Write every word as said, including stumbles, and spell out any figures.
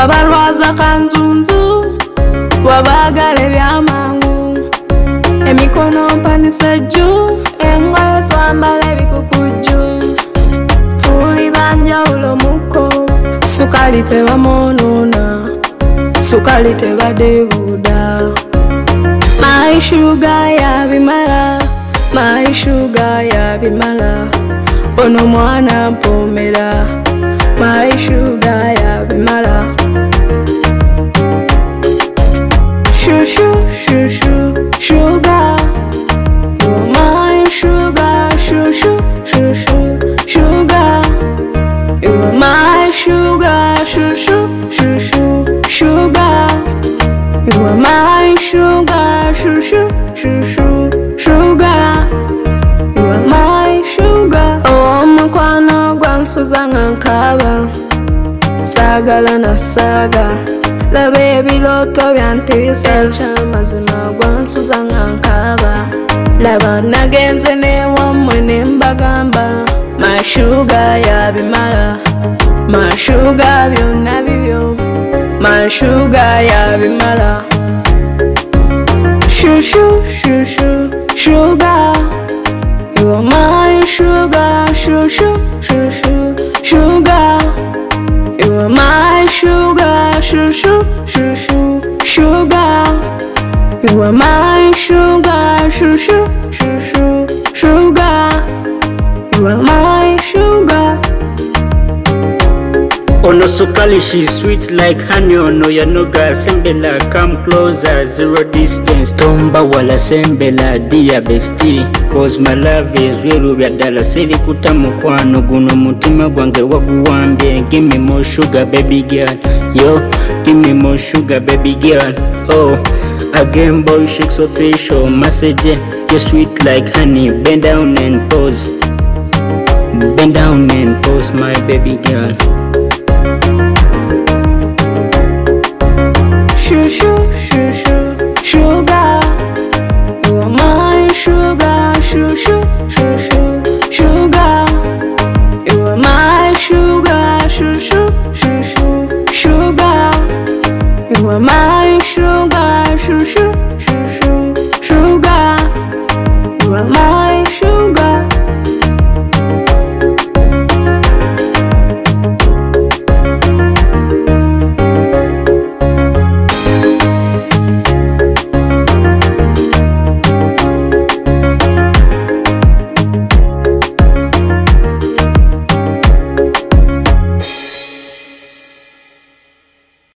wabalwaza kanzunzu wabagala ebyamangu emikono mpanise jju engoye twambala ebikukujju tuli banjawulo muko sukali tebamonona sukali tebadebuda my sugar yabimala my sugar yabimala ono mwana mpomera my sugar yabimala shushu shushu sugar you're my sugar shushu shushu sugar you're my sugar shushu shushu sugar you're my sugar shushu shushu sugar you're my sugar oh mukwano gwansuza nkaba sagala na saga laba ebiloto byantisa kyamazima gwansuza nkaba laba nagenze newamwe nembagamba my sugar yabimala my sugar byonna bibyo my sugar yabimala shushu shushu sugar you're my sugar shushu shushu sugar you're my sugar shushu shushu sugar you're my sugar shushu shushu sugar you're my sugar Ono sukali, she's sweet like honey. Ono yanoga sembela, come closer, zero distance. Tomba wala sembela, dear bestie. Cause my love is real, byadala siri kutamu kwano. Guno mutima gwange waguwambye. Give me more sugar baby girl, yo. Give me more sugar baby girl, oh. Again boy shakes official message. You're sweet like honey, bend down and pose. Bend down and pose my baby girl. Shushu